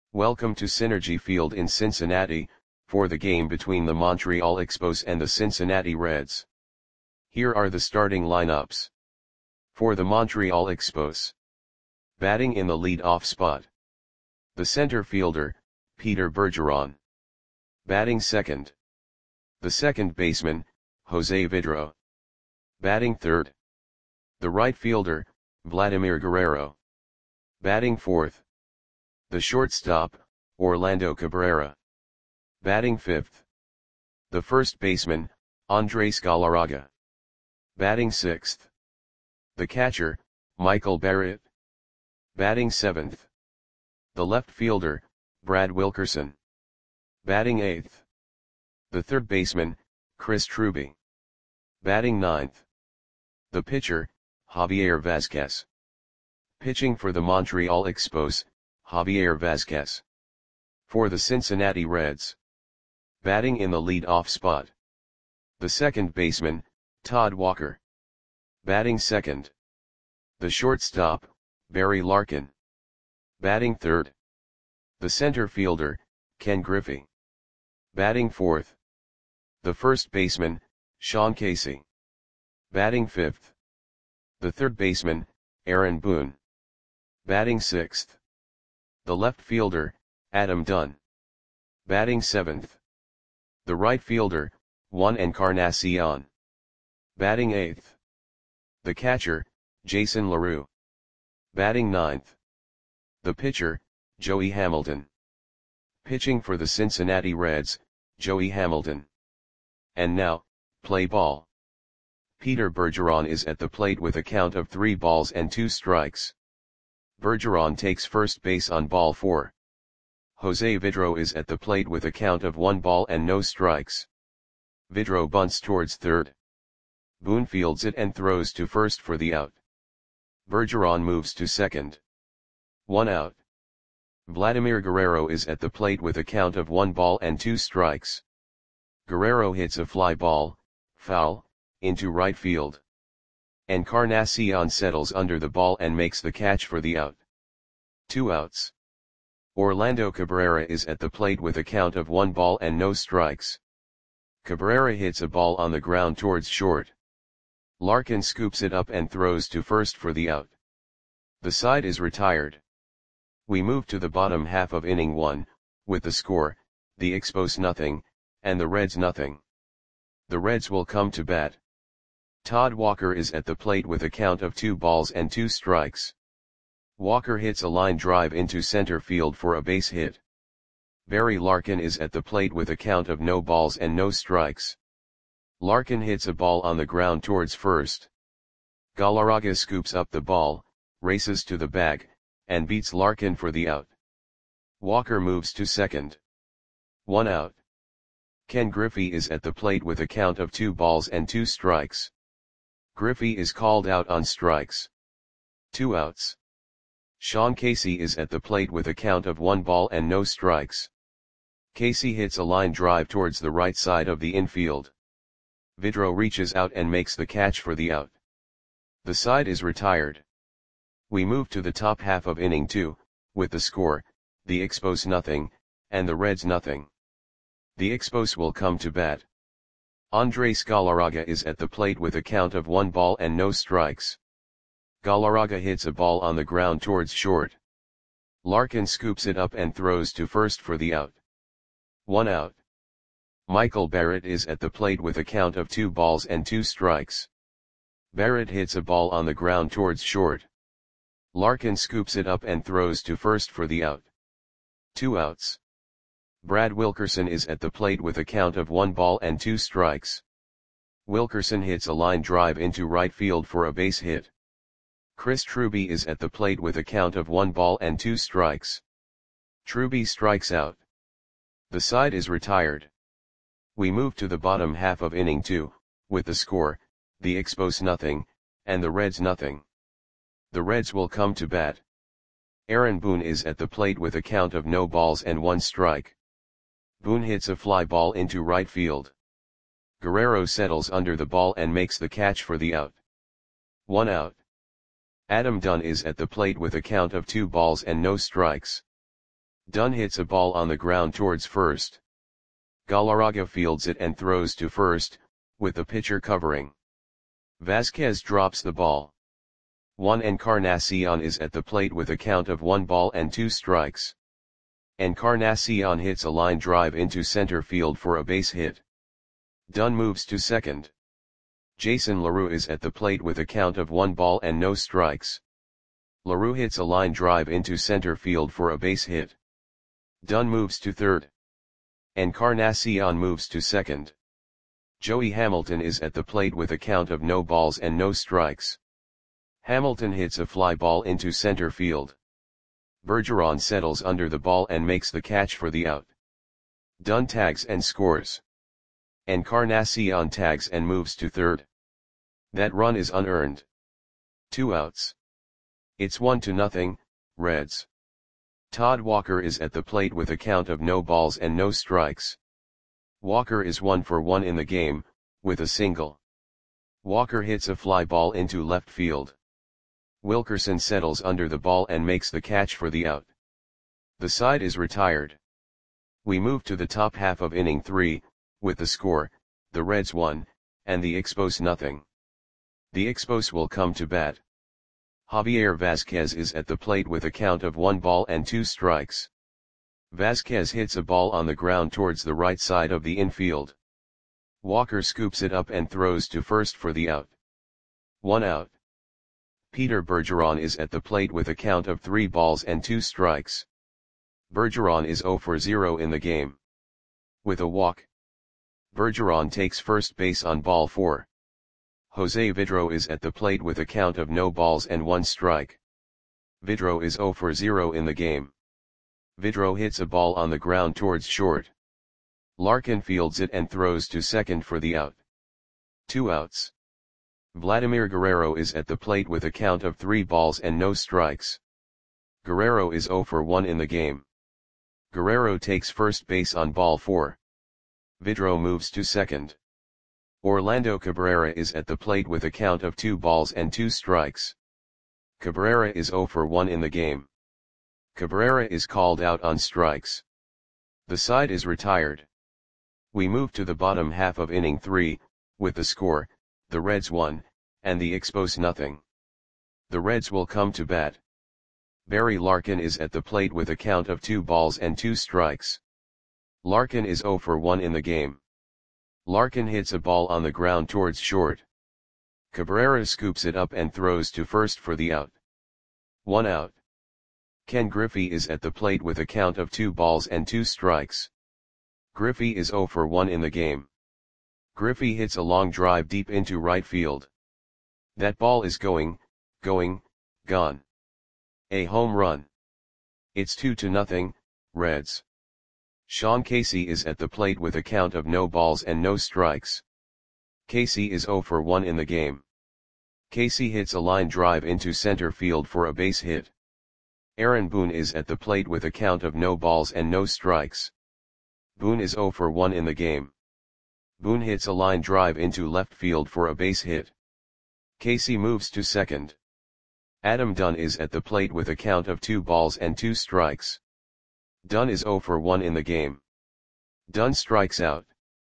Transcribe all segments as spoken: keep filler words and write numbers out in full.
Welcome to Synergy Field in Cincinnati, for the game between the Montreal Expos and the Cincinnati Reds. Here are the starting lineups. For the Montreal Expos. Batting in the lead-off spot. The center fielder, Peter Bergeron. Batting second. The second baseman, Jose Vidro. Batting third. The right fielder, Vladimir Guerrero. Batting fourth. The shortstop, Orlando Cabrera. Batting fifth. The first baseman, Andres Galarraga. Batting sixth. The catcher, Michael Barrett. Batting seventh. The left fielder, Brad Wilkerson. Batting eighth. The third baseman, Chris Truby. Batting ninth. The pitcher, Javier Vazquez. Pitching for the Montreal Expos, Javier Vazquez. For the Cincinnati Reds. Batting in the lead-off spot. The second baseman, Todd Walker. Batting second. The shortstop, Barry Larkin. Batting third. The center fielder, Ken Griffey. Batting fourth. The first baseman, Sean Casey. Batting fifth. The third baseman, Aaron Boone. Batting sixth. The left fielder, Adam Dunn. Batting seventh. The right fielder, Juan Encarnacion. Batting eighth. The catcher, Jason LaRue. Batting ninth. The pitcher, Joey Hamilton. Pitching for the Cincinnati Reds, Joey Hamilton. And now, play ball. Peter Bergeron is at the plate with a count of three balls and two strikes. Bergeron takes first base on ball four. Jose Vidro is at the plate with a count of one ball and no strikes. Vidro bunts towards third. Boone fields it and throws to first for the out. Bergeron moves to second. One out. Vladimir Guerrero is at the plate with a count of one ball and two strikes. Guerrero hits a fly ball, foul, into right field. Encarnacion settles under the ball and makes the catch for the out. Two outs. Orlando Cabrera is at the plate with a count of one ball and no strikes. Cabrera hits a ball on the ground towards short. Larkin scoops it up and throws to first for the out. The side is retired. We move to the bottom half of inning one, with the score, the Expos nothing, and the Reds nothing. The Reds will come to bat. Todd Walker is at the plate with a count of two balls and two strikes. Walker hits a line drive into center field for a base hit. Barry Larkin is at the plate with a count of no balls and no strikes. Larkin hits a ball on the ground towards first. Galarraga scoops up the ball, races to the bag, and beats Larkin for the out. Walker moves to second. One out. Ken Griffey is at the plate with a count of two balls and two strikes. Griffey is called out on strikes. Two outs. Sean Casey is at the plate with a count of one ball and no strikes. Casey hits a line drive towards the right side of the infield. Vidro reaches out and makes the catch for the out. The side is retired. We move to the top half of inning two, with the score, the Expos nothing, and the Reds nothing. The Expos will come to bat. Andres Galarraga is at the plate with a count of one ball and no strikes. Galarraga hits a ball on the ground towards short. Larkin scoops it up and throws to first for the out. One out. Michael Barrett is at the plate with a count of two balls and two strikes. Barrett hits a ball on the ground towards short. Larkin scoops it up and throws to first for the out. Two outs. Brad Wilkerson is at the plate with a count of one ball and two strikes. Wilkerson hits a line drive into right field for a base hit. Chris Truby is at the plate with a count of one ball and two strikes. Truby strikes out. The side is retired. We move to the bottom half of inning two, with the score, the Expos nothing, and the Reds nothing. The Reds will come to bat. Aaron Boone is at the plate with a count of no balls and one strike. Boone hits a fly ball into right field. Guerrero settles under the ball and makes the catch for the out. One out. Adam Dunn is at the plate with a count of two balls and no strikes. Dunn hits a ball on the ground towards first. Galarraga fields it and throws to first, with the pitcher covering. Vasquez drops the ball. Juan Encarnacion is at the plate with a count of one ball and two strikes. Encarnacion hits a line drive into center field for a base hit. Dunn moves to second. Jason LaRue is at the plate with a count of one ball and no strikes. LaRue hits a line drive into center field for a base hit. Dunn moves to third. Encarnacion moves to second. Joey Hamilton is at the plate with a count of no balls and no strikes. Hamilton hits a fly ball into center field. Bergeron settles under the ball and makes the catch for the out. Dunn tags and scores. Encarnacion tags and moves to third. That run is unearned. Two outs. It's one to nothing, Reds. Todd Walker is at the plate with a count of no balls and no strikes. Walker is one for one in the game, with a single. Walker hits a fly ball into left field. Wilkerson settles under the ball and makes the catch for the out. The side is retired. We move to the top half of inning three, with the score, the Reds one, and the Expos nothing. The Expos will come to bat. Javier Vasquez is at the plate with a count of one ball and two strikes. Vasquez hits a ball on the ground towards the right side of the infield. Walker scoops it up and throws to first for the out. One out. Peter Bergeron is at the plate with a count of three balls and two strikes. Bergeron is zero for zero in the game. With a walk. Bergeron takes first base on ball four. Jose Vidro is at the plate with a count of no balls and one strike. Vidro is zero for zero in the game. Vidro hits a ball on the ground towards short. Larkin fields it and throws to second for the out. Two outs. Vladimir Guerrero is at the plate with a count of three balls and no strikes. Guerrero is zero for one in the game. Guerrero takes first base on ball four. Vidro moves to second. Orlando Cabrera is at the plate with a count of two balls and two strikes. Cabrera is zero for one in the game. Cabrera is called out on strikes. The side is retired. We move to the bottom half of inning three, with the score, the Reds one, and the Expos nothing. The Reds will come to bat. Barry Larkin is at the plate with a count of two balls and two strikes. Larkin is zero for one in the game. Larkin hits a ball on the ground towards short. Cabrera scoops it up and throws to first for the out. One out. Ken Griffey is at the plate with a count of two balls and two strikes. Griffey is zero for one in the game. Griffey hits a long drive deep into right field. That ball is going, going, gone. A home run. It's two to nothing, Reds. Sean Casey is at the plate with a count of no balls and no strikes. Casey is zero for one in the game. Casey hits a line drive into center field for a base hit. Aaron Boone is at the plate with a count of no balls and no strikes. Boone is zero for one in the game. Boone hits a line drive into left field for a base hit. Casey moves to second. Adam Dunn is at the plate with a count of two balls and two strikes. Dunn is zero for one in the game. Dunn strikes out.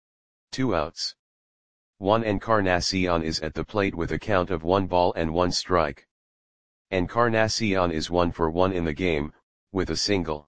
Two outs. Juan Encarnacion is at the plate with a count of one ball and one strike. Encarnacion is one for one in the game, with a single.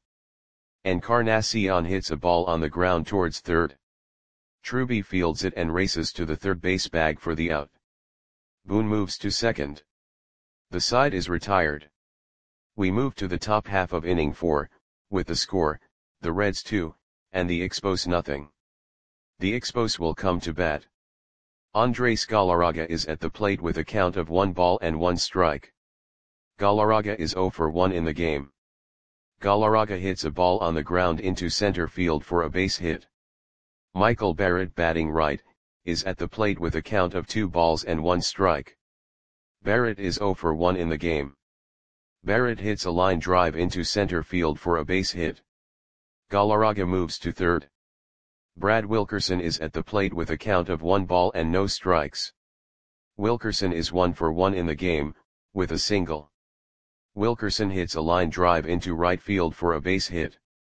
Encarnacion hits a ball on the ground towards third. Truby fields it and races to the third base bag for the out. Boone moves to second. The side is retired. We move to the top half of inning four, with the score, the Reds two, and the Expos nothing. The Expos will come to bat. Andres Galarraga is at the plate with a count of one ball and one strike. Galarraga is zero for one in the game. Galarraga hits a ball on the ground into center field for a base hit. Michael Barrett, batting right, is at the plate with a count of two balls and one strike. Barrett is zero for one in the game. Barrett hits a line drive into center field for a base hit. Galarraga moves to third. Brad Wilkerson is at the plate with a count of one ball and no strikes. Wilkerson is one for one in the game, with a single. Wilkerson hits a line drive into right field for a base hit.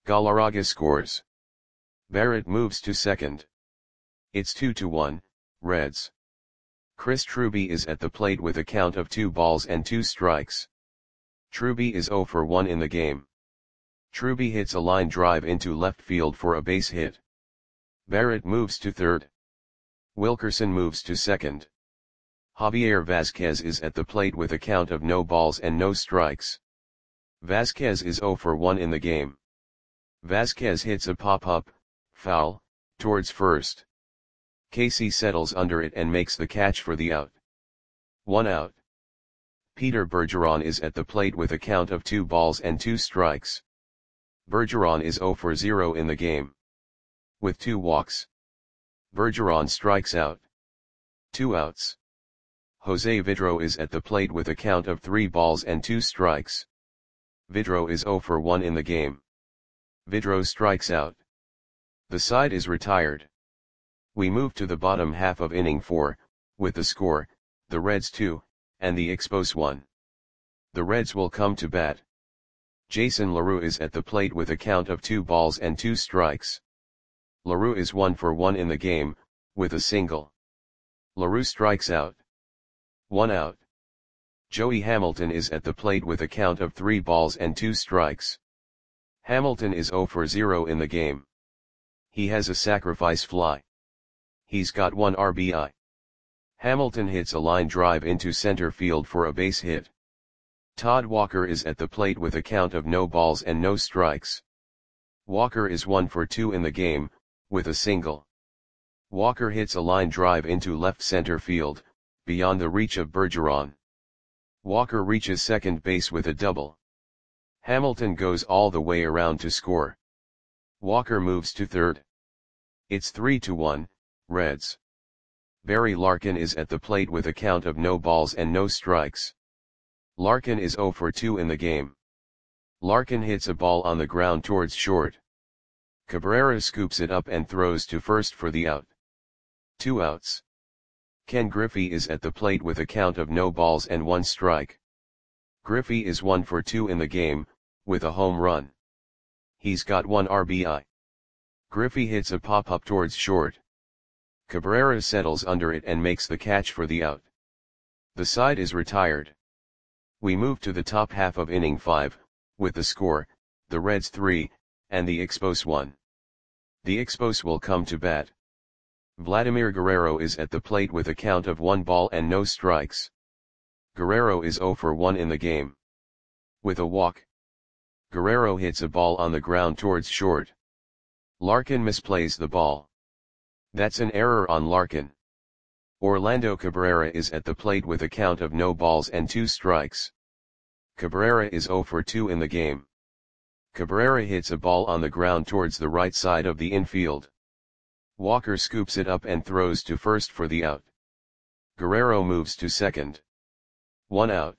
Galarraga scores. Barrett moves to second. It's two to one, Reds. Chris Truby is at the plate with a count of two balls and two strikes. Truby is zero for one in the game. Truby hits a line drive into left field for a base hit. Barrett moves to third. Wilkerson moves to second. Javier Vasquez is at the plate with a count of no balls and no strikes. Vasquez is zero for one in the game. Vasquez hits a pop-up, foul, towards first. Casey settles under it and makes the catch for the out. One out. Peter Bergeron is at the plate with a count of two balls and two strikes. Bergeron is zero for zero in the game. With two walks. Bergeron strikes out. Two outs. Jose Vidro is at the plate with a count of three balls and two strikes. Vidro is zero for one in the game. Vidro strikes out. The side is retired. We move to the bottom half of inning four, with the score, the Reds two, and the Expos one. The Reds will come to bat. Jason LaRue is at the plate with a count of two balls and two strikes. LaRue is one for one in the game, with a single. LaRue strikes out. One out. Joey Hamilton is at the plate with a count of three balls and two strikes. Hamilton is zero for zero in the game. He has a sacrifice fly. He's got one R B I. Hamilton hits a line drive into center field for a base hit. Todd Walker is at the plate with a count of no balls and no strikes. Walker is one for two in the game, with a single. Walker hits a line drive into left center field, beyond the reach of Bergeron. Walker reaches second base with a double. Hamilton goes all the way around to score. Walker moves to third. It's three to one, Reds. Barry Larkin is at the plate with a count of no balls and no strikes. Larkin is zero for two in the game. Larkin hits a ball on the ground towards short. Cabrera scoops it up and throws to first for the out. Two outs. Ken Griffey is at the plate with a count of no balls and one strike. Griffey is one for two in the game, with a home run. He's got one R B I. Griffey hits a pop-up towards short. Cabrera settles under it and makes the catch for the out. The side is retired. We move to the top half of inning five, with the score, the Reds three, and the Expos one. The Expos will come to bat. Vladimir Guerrero is at the plate with a count of one ball and no strikes. Guerrero is zero for one in the game. With a walk. Guerrero hits a ball on the ground towards short. Larkin misplays the ball. That's an error on Larkin. Orlando Cabrera is at the plate with a count of no balls and two strikes. Cabrera is zero for two in the game. Cabrera hits a ball on the ground towards the right side of the infield. Walker scoops it up and throws to first for the out. Guerrero moves to second. One out.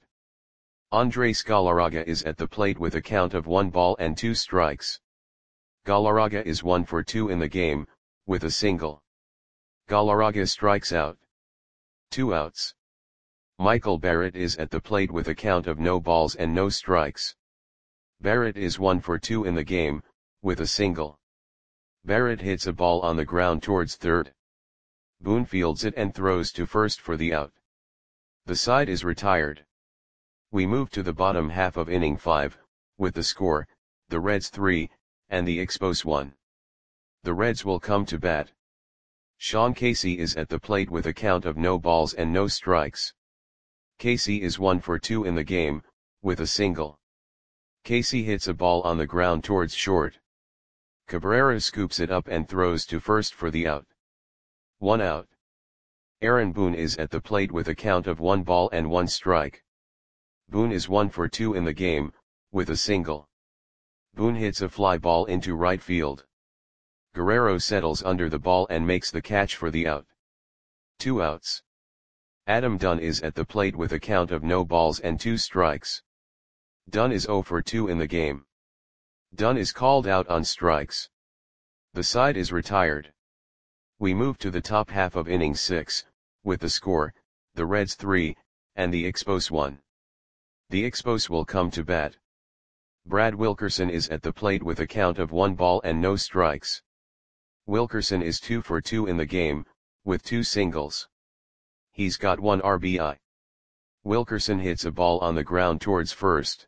Andres Galarraga is at the plate with a count of one ball and two strikes. Galarraga is one for two in the game, with a single. Galarraga strikes out. Two outs. Michael Barrett is at the plate with a count of no balls and no strikes. Barrett is one for two in the game, with a single. Barrett hits a ball on the ground towards third. Boone fields it and throws to first for the out. The side is retired. We move to the bottom half of inning five, with the score, the Reds three, and the Expos one. The Reds will come to bat. Sean Casey is at the plate with a count of no balls and no strikes. Casey is one for two in the game, with a single. Casey hits a ball on the ground towards short. Cabrera scoops it up and throws to first for the out. One out. Aaron Boone is at the plate with a count of one ball and one strike. Boone is one for two in the game, with a single. Boone hits a fly ball into right field. Guerrero settles under the ball and makes the catch for the out. Two outs. Adam Dunn is at the plate with a count of no balls and two strikes. Dunn is zero for two in the game. Dunn is called out on strikes. The side is retired. We move to the top half of inning six, with the score, the Reds three, and the Expos one. The Expos will come to bat. Brad Wilkerson is at the plate with a count of one ball and no strikes. Wilkerson is two for two in the game, with two singles. He's got one R B I. Wilkerson hits a ball on the ground towards first.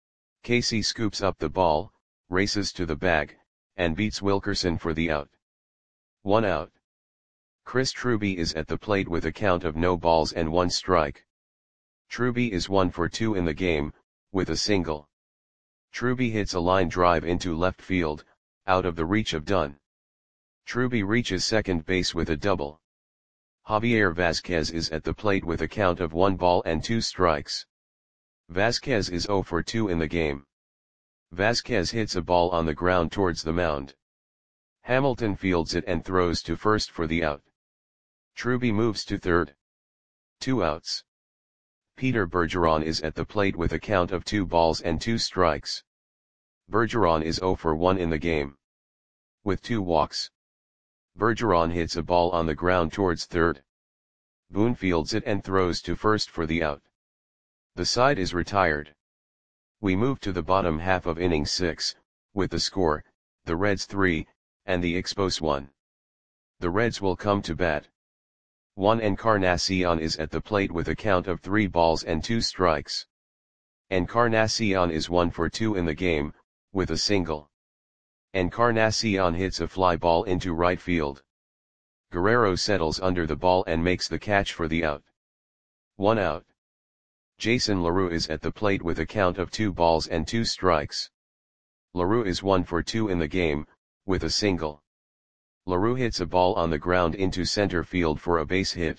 Casey scoops up the ball, races to the bag, and beats Wilkerson for the out. One out. Chris Truby is at the plate with a count of no balls and one strike. Truby is one for two in the game, with a single. Truby hits a line drive into left field, out of the reach of Dunn. Truby reaches second base with a double. Javier Vazquez is at the plate with a count of one ball and two strikes. Vazquez is zero for two in the game. Vazquez hits a ball on the ground towards the mound. Hamilton fields it and throws to first for the out. Truby moves to third. Two outs. Peter Bergeron is at the plate with a count of two balls and two strikes. Bergeron is zero for one in the game. With two walks. Bergeron hits a ball on the ground towards third. Boone fields it and throws to first for the out. The side is retired. We move to the bottom half of inning six, with the score, the Reds three, and the Expos one. The Reds will come to bat. Juan Encarnacion is at the plate with a count of three balls and two strikes. Encarnacion is one for two in the game, with a single. Encarnacion hits a fly ball into right field. Guerrero settles under the ball and makes the catch for the out. One out. Jason LaRue is at the plate with a count of two balls and two strikes. LaRue is one for two in the game, with a single. LaRue hits a ball on the ground into center field for a base hit.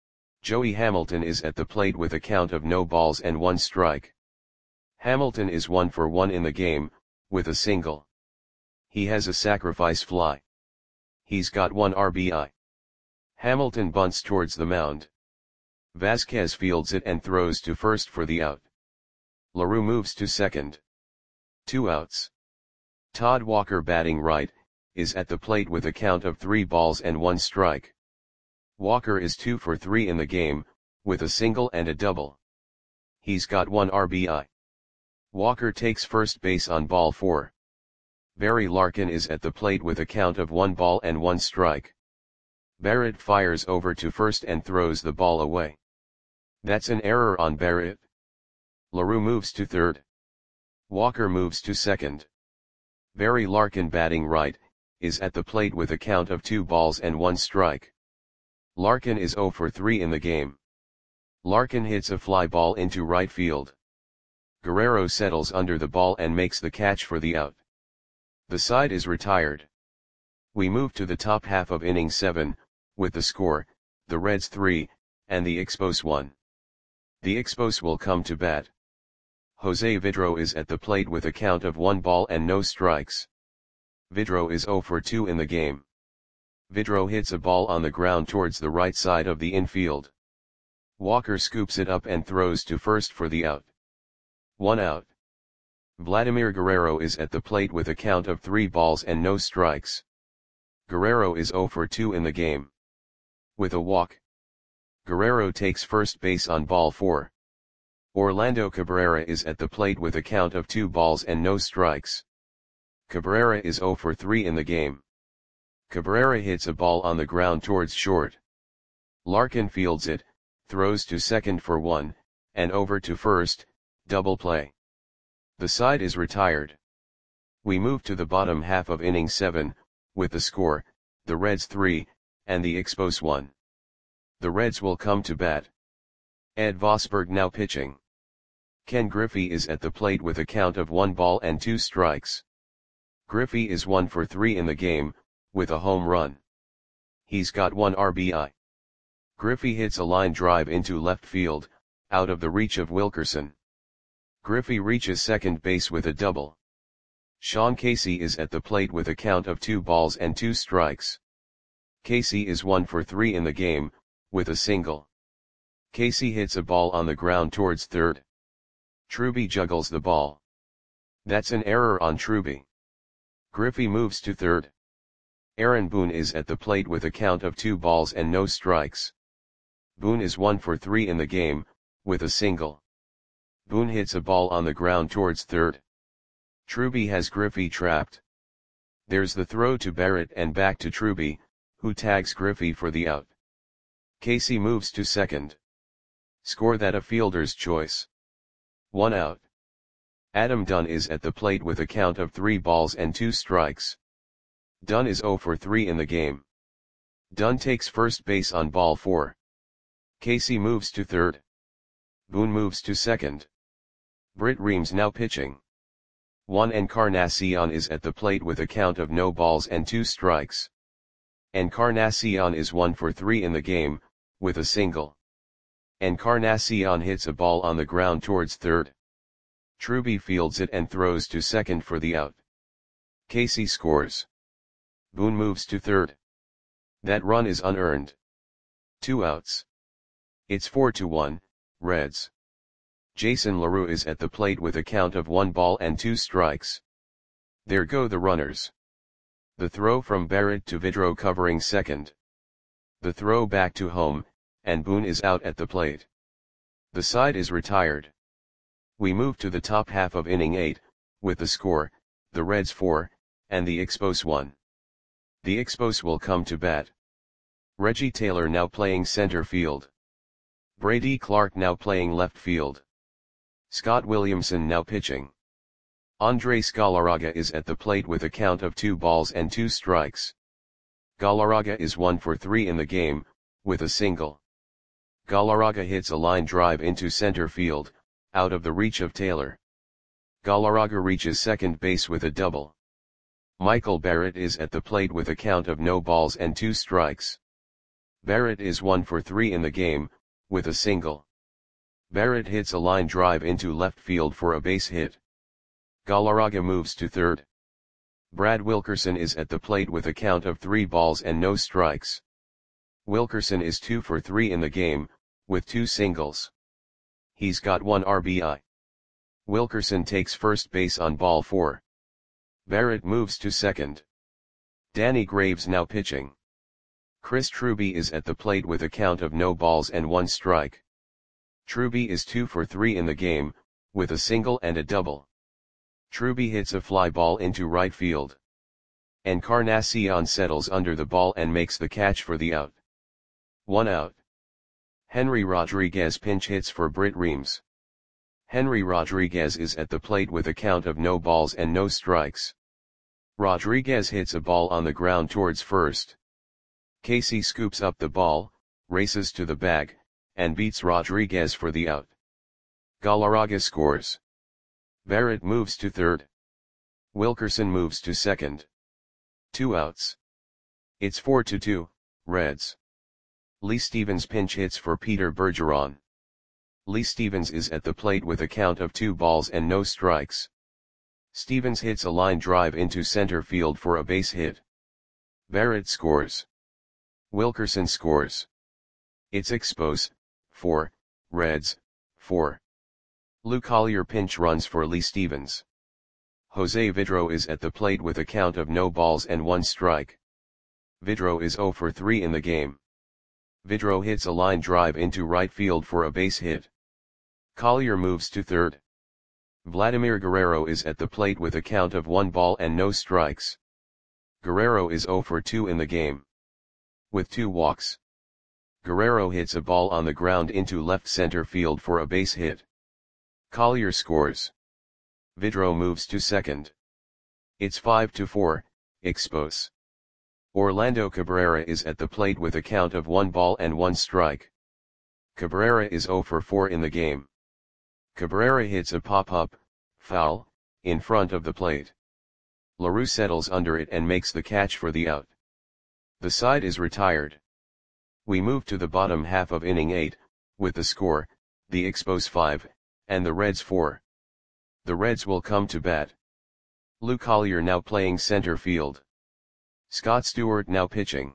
Joey Hamilton is at the plate with a count of no balls and one strike. Hamilton is one for one in the game, with a single. He has a sacrifice fly. He's got one R B I. Hamilton bunts towards the mound. Vazquez fields it and throws to first for the out. LaRue moves to second. Two outs. Todd Walker, batting right, is at the plate with a count of three balls and one strike. Walker is two for three in the game, with a single and a double. He's got one R B I. Walker takes first base on ball four. Barry Larkin is at the plate with a count of one ball and one strike. Barrett fires over to first and throws the ball away. That's an error on Barrett. LaRue moves to third. Walker moves to second. Barry Larkin, batting right, is at the plate with a count of two balls and one strike. Larkin is zero for three in the game. Larkin hits a fly ball into right field. Guerrero settles under the ball and makes the catch for the out. The side is retired. We move to the top half of inning seven, with the score, the Reds three, and the Expos one. The Expos will come to bat. Jose Vidro is at the plate with a count of one ball and no strikes. Vidro is zero for two in the game. Vidro hits a ball on the ground towards the right side of the infield. Walker scoops it up and throws to first for the out. One out. Vladimir Guerrero is at the plate with a count of three balls and no strikes. Guerrero is zero for two in the game. With a walk. Guerrero takes first base on ball four. Orlando Cabrera is at the plate with a count of two balls and no strikes. Cabrera is zero for three in the game. Cabrera hits a ball on the ground towards short. Larkin fields it, throws to second for one, and over to first, double play. The side is retired. We move to the bottom half of inning seven, with the score, the Reds three, and the Expos one. The Reds will come to bat. Ed Vosberg now pitching. Ken Griffey is at the plate with a count of one ball and two strikes. Griffey is one for three in the game, with a home run. He's got one R B I. Griffey hits a line drive into left field, out of the reach of Wilkerson. Griffey reaches second base with a double. Sean Casey is at the plate with a count of two balls and two strikes. Casey is one for three in the game, with a single. Casey hits a ball on the ground towards third. Truby juggles the ball. That's an error on Truby. Griffey moves to third. Aaron Boone is at the plate with a count of two balls and no strikes. Boone is one for three in the game, with a single. Boone hits a ball on the ground towards third. Truby has Griffey trapped. There's the throw to Barrett and back to Truby, who tags Griffey for the out. Casey moves to second. Score that a fielder's choice. One out. Adam Dunn is at the plate with a count of three balls and two strikes. Dunn is oh for three in the game. Dunn takes first base on ball four. Casey moves to third. Boone moves to second. Britt Reams now pitching. Juan Encarnacion is at the plate with a count of no balls and two strikes. Encarnacion is one for three in the game, with a single. Encarnacion hits a ball on the ground towards third. Truby fields it and throws to second for the out. Casey scores. Boone moves to third. That run is unearned. Two outs. It's four to one, Reds. Jason LaRue is at the plate with a count of one ball and two strikes. There go the runners. The throw from Barrett to Vidro covering second. The throw back to home, and Boone is out at the plate. The side is retired. We move to the top half of inning eight, with the score, the Reds four, and the Expos one. The Expos will come to bat. Reggie Taylor now playing center field. Brady Clark now playing left field. Scott Williamson now pitching. Andres Galarraga is at the plate with a count of two balls and two strikes. Galarraga is one for three in the game, with a single. Galarraga hits a line drive into center field, out of the reach of Taylor. Galarraga reaches second base with a double. Michael Barrett is at the plate with a count of no balls and two strikes. Barrett is one for three in the game, with a single. Barrett hits a line drive into left field for a base hit. Galarraga moves to third. Brad Wilkerson is at the plate with a count of three balls and no strikes. Wilkerson is two for three in the game, with two singles. He's got one R B I. Wilkerson takes first base on ball four. Barrett moves to second. Danny Graves now pitching. Chris Truby is at the plate with a count of no balls and one strike. Truby is two for three in the game, with a single and a double. Truby hits a fly ball into right field. Encarnacion settles under the ball and makes the catch for the out. One out. Henry Rodriguez pinch hits for Britt Reams. Henry Rodriguez is at the plate with a count of no balls and no strikes. Rodriguez hits a ball on the ground towards first. Casey scoops up the ball, races to the bag, and beats Rodriguez for the out. Galarraga scores. Barrett moves to third. Wilkerson moves to second. Two outs. It's four to two, Reds. Lee Stevens pinch hits for Peter Bergeron. Lee Stevens is at the plate with a count of two balls and no strikes. Stevens hits a line drive into center field for a base hit. Barrett scores. Wilkerson scores. It's Expos, four, Reds, four. Lou Collier pinch runs for Lee Stevens. Jose Vidro is at the plate with a count of no balls and one strike. Vidro is oh for three in the game. Vidro hits a line drive into right field for a base hit. Collier moves to third. Vladimir Guerrero is at the plate with a count of one ball and no strikes. Guerrero is oh for two in the game. With two walks. Guerrero hits a ball on the ground into left center field for a base hit. Collier scores. Vidro moves to second. It's five to four, Expos. Orlando Cabrera is at the plate with a count of one ball and one strike. Cabrera is oh for four in the game. Cabrera hits a pop-up, foul, in front of the plate. LaRue settles under it and makes the catch for the out. The side is retired. We move to the bottom half of inning eight, with the score, the Expos five, and the Reds four. The Reds will come to bat. Lou Collier now playing center field. Scott Stewart now pitching.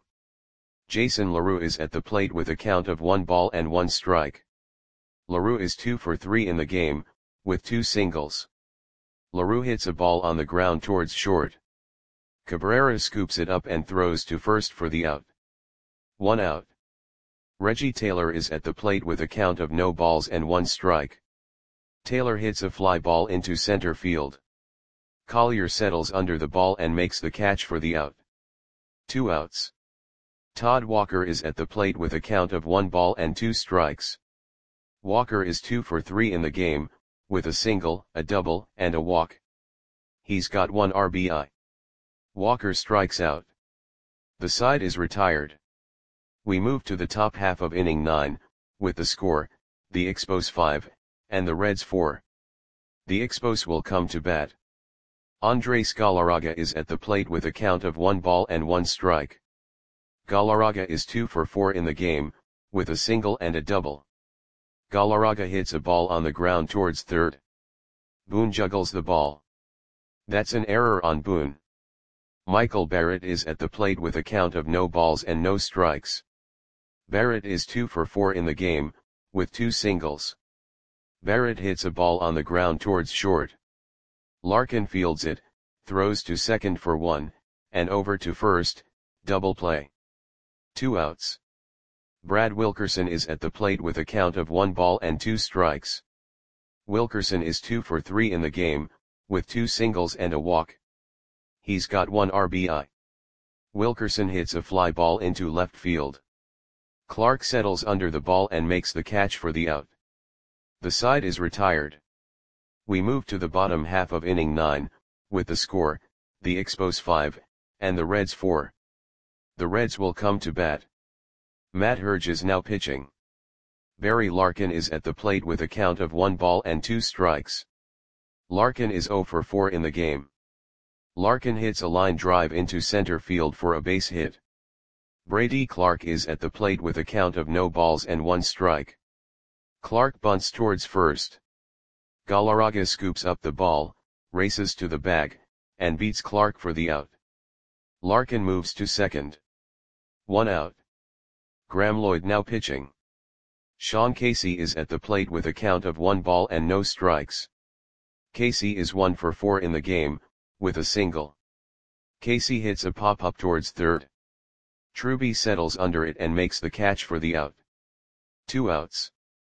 Jason LaRue is at the plate with a count of one ball and one strike. LaRue is two for three in the game, with two singles. LaRue hits a ball on the ground towards short. Cabrera scoops it up and throws to first for the out. One out. Reggie Taylor is at the plate with a count of no balls and one strike. Taylor hits a fly ball into center field. Collier settles under the ball and makes the catch for the out. Two outs. Todd Walker is at the plate with a count of one ball and two strikes. Walker is two for three in the game, with a single, a double, and a walk. He's got one R B I. Walker strikes out. The side is retired. We move to the top half of inning nine, with the score, the Expos five, and the Reds four. The Expos will come to bat. Andres Galarraga is at the plate with a count of one ball and one strike. Galarraga is two for four in the game, with a single and a double. Galarraga hits a ball on the ground towards third. Boone juggles the ball. That's an error on Boone. Michael Barrett is at the plate with a count of no balls and no strikes. Barrett is two for four in the game, with two singles. Barrett hits a ball on the ground towards short. Larkin fields it, throws to second for one, and over to first, double play. Two outs. Brad Wilkerson is at the plate with a count of one ball and two strikes. Wilkerson is two for three in the game, with two singles and a walk. He's got one R B I. Wilkerson hits a fly ball into left field. Clark settles under the ball and makes the catch for the out. The side is retired. We move to the bottom half of inning nine, with the score, the Expos five, and the Reds four. The Reds will come to bat. Matt Herge is now pitching. Barry Larkin is at the plate with a count of one ball and two strikes. Larkin is zero for four in the game. Larkin hits a line drive into center field for a base hit. Brady Clark is at the plate with a count of no balls and one strike. Clark bunts towards first. Galarraga scoops up the ball, races to the bag, and beats Clark for the out. Larkin moves to second. One out. Graham Lloyd now pitching. Sean Casey is at the plate with a count of one ball and no strikes. Casey is one for four in the game, with a single. Casey hits a pop-up towards third. Truby settles under it and makes the catch for the out. Two outs.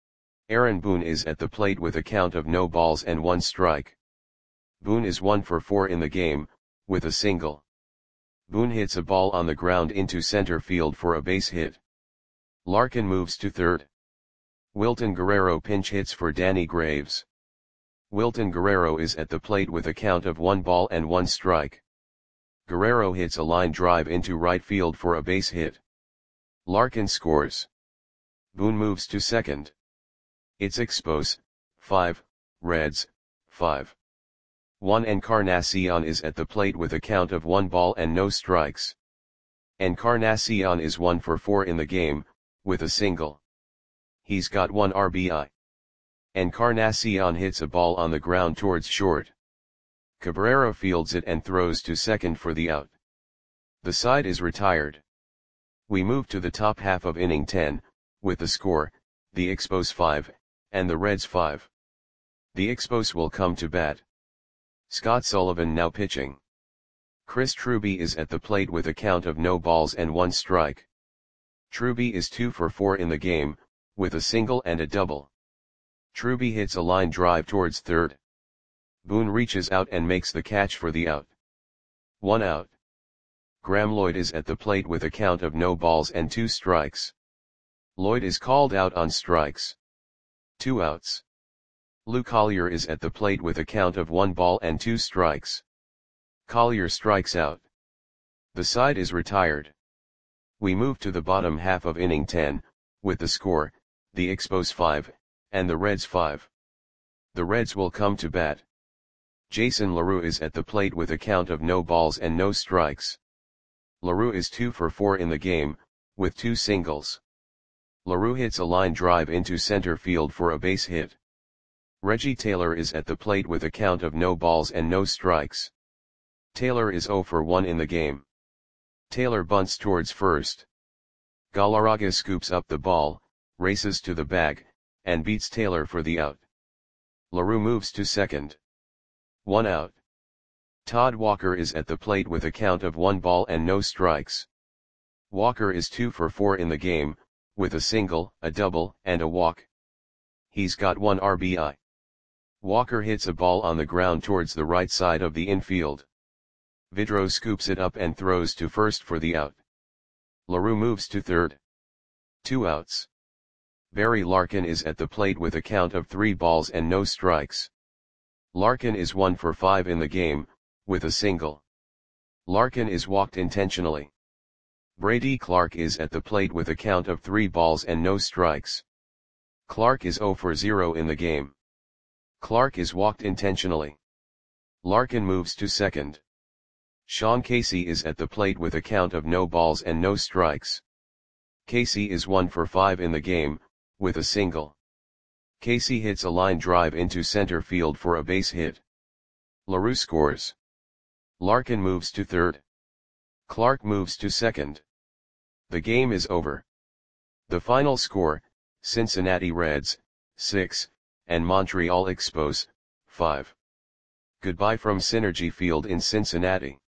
Aaron Boone is at the plate with a count of no balls and one strike. Boone is one for four in the game, with a single. Boone hits a ball on the ground into center field for a base hit. Larkin moves to third. Wilton Guerrero pinch hits for Danny Graves. Wilton Guerrero is at the plate with a count of one ball and one strike. Guerrero hits a line drive into right field for a base hit. Larkin scores. Boone moves to second. It's Expos, five, Reds, five. Juan Encarnacion is at the plate with a count of one ball and no strikes. Encarnacion is one for four in the game, with a single. He's got one R B I. Encarnacion hits a ball on the ground towards short. Cabrera fields it and throws to second for the out. The side is retired. We move to the top half of inning ten, with the score, the Expos five, and the Reds five. The Expos will come to bat. Scott Sullivan now pitching. Chris Truby is at the plate with a count of no balls and one strike. Truby is two for four in the game, with a single and a double. Truby hits a line drive towards third. Boone reaches out and makes the catch for the out. One out. Graham Lloyd is at the plate with a count of no balls and two strikes. Lloyd is called out on strikes. Two outs. Lou Collier is at the plate with a count of one ball and two strikes. Collier strikes out. The side is retired. We move to the bottom half of inning ten, with the score, the Expos five, and the Reds five. The Reds will come to bat. Jason LaRue is at the plate with a count of no balls and no strikes. LaRue is two for four in the game, with two singles. LaRue hits a line drive into center field for a base hit. Reggie Taylor is at the plate with a count of no balls and no strikes. Taylor is zero for one in the game. Taylor bunts towards first. Galarraga scoops up the ball, races to the bag, and beats Taylor for the out. LaRue moves to second. One out. Todd Walker is at the plate with a count of one ball and no strikes. Walker is two for four in the game, with a single, a double, and a walk. He's got one R B I. Walker hits a ball on the ground towards the right side of the infield. Vidro scoops it up and throws to first for the out. LaRue moves to third. Two outs. Barry Larkin is at the plate with a count of three balls and no strikes. Larkin is one for five in the game, with a single. Larkin is walked intentionally. Brady Clark is at the plate with a count of three balls and no strikes. Clark is zero for zero in the game. Clark is walked intentionally. Larkin moves to second. Sean Casey is at the plate with a count of no balls and no strikes. Casey is one for five in the game, with a single. Casey hits a line drive into center field for a base hit. LaRue scores. Larkin moves to third. Clark moves to second. The game is over. The final score, Cincinnati Reds, six, and Montreal Expos, five. Goodbye from Synergy Field in Cincinnati.